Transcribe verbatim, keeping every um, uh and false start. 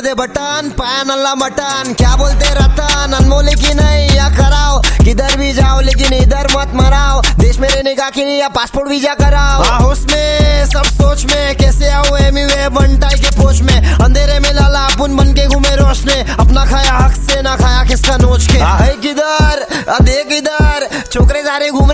दे button, पाया नल्ला mutton, क्या बोलते रतन, अनमोल की नहीं या कराओ, किधर भी जाओ लेकिन इधर मत मराओ, देश में रहने का कि नहीं या पासपोर्ट वीजा कराओ, होश में सब सोच में, कैसे आओ एमीवे बंटाई के पोच में, अंधेरे में लाला अपुन बन के घूमे रोशने, अपना खाया हक से ना खाया किसका नोच के, है किधर देख इधर छोकरे सारे घूमे